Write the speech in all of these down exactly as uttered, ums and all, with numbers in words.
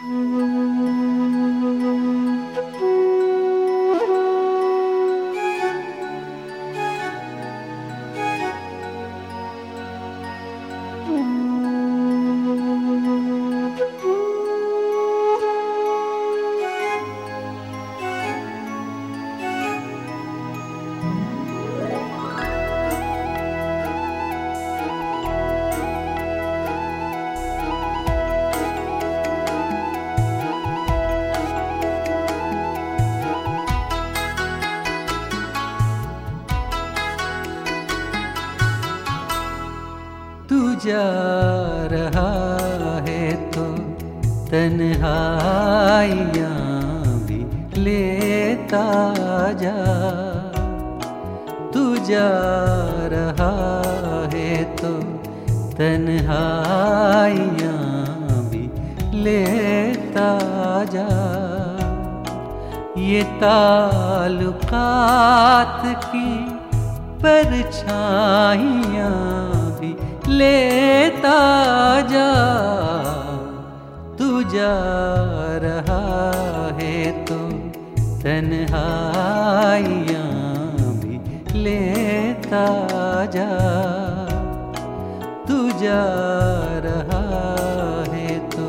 जा रहा है तो तन्हाइयाँ भी लेता जा। तू जा रहा है तो तन्हाइयाँ भी लेता जा। ये ताल्लुकात की परछाइयाँ भी लेता जा। तू जा रहा है तो तन्हाइयाँ भी लेता जा। तू जा रहा है तो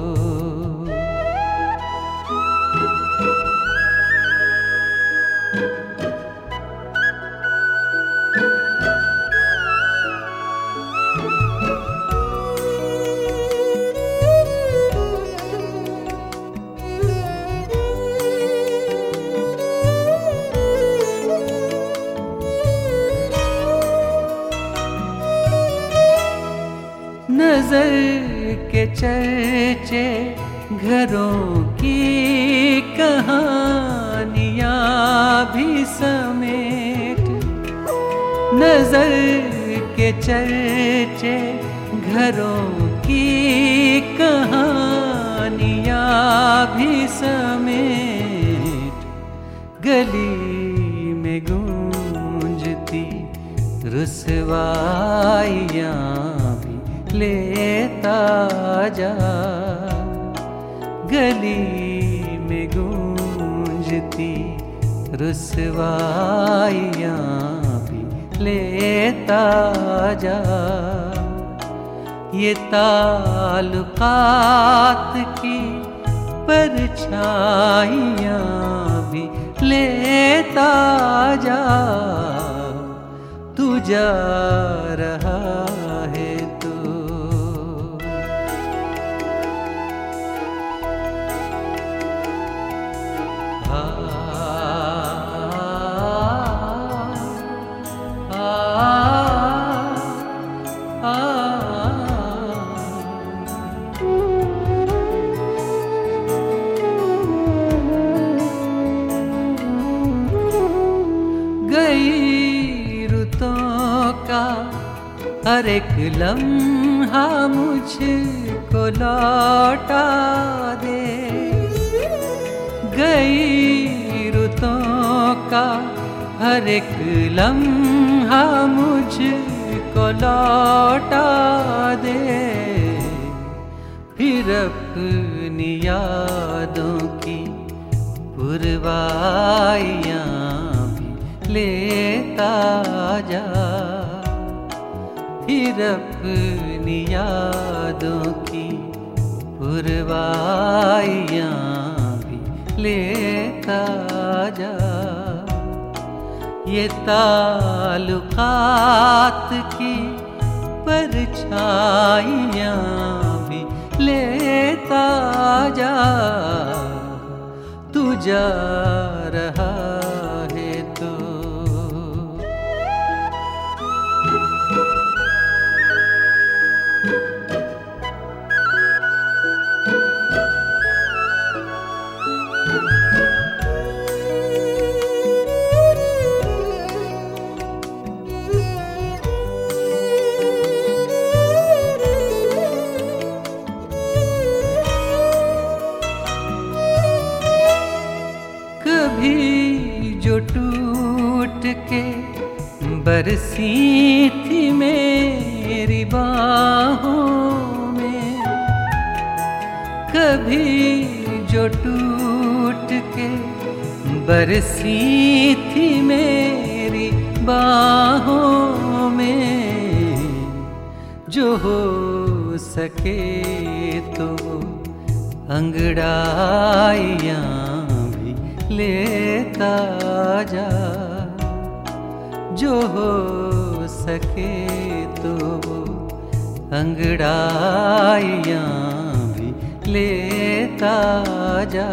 नजर के चर्चे घरों की कहानियाँ भी समेट। नजर के चर्चे घरों की कहानियाँ भी समेट। गली में गूंजती रुसवाइयाँ लेता जा। गली में गूंजती रुसवाइयाँ भी लेता जा। ये ताल्लुकात की परछाइयाँ भी लेता जा। तू जा रहा है तो गई रुतों का हर एक लम्हा मुझको लौटा दे। गई रुतों का हर एक लम्हा मुझको लौटा दे। फिर अपनी यादों की पुरवाइयाँ भी लेता जा। फिर अपनी यादों की पुरवाइयाँ भी लेता जा। ये ताल्लुकात की परछाइयाँ भी लेता जा। तू जा रहा है तो जो टूट के बरसी थी मेरी बाहों में। कभी जो टूट के बरसी थी मेरी बाहों में, जो हो सके तो अंगड़ाइयाँ भी लेता जा, जो हो सके तो अंगड़ाइयाँ भी लेता जा।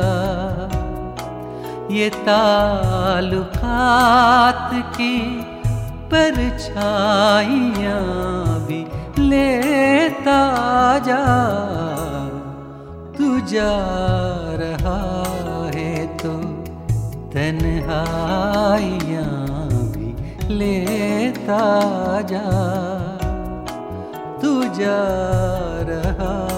ये ताल्लुकात की परछाइयाँ भी लेता जा। तू जा रहा है तो तन्हाइयाँ भी लेता जा, तू जा रहा